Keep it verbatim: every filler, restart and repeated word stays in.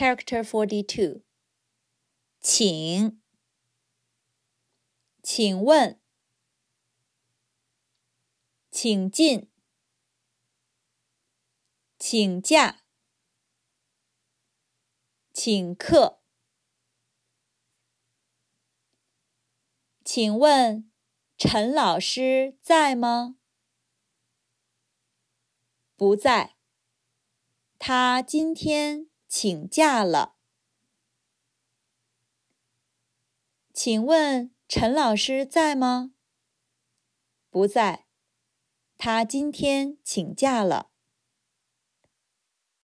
Character forty-two. 请，请问，请进，请假，请客。请问陈老师在吗？不在，他今天请假了。请问陈老师在吗？不在，他今天请假了。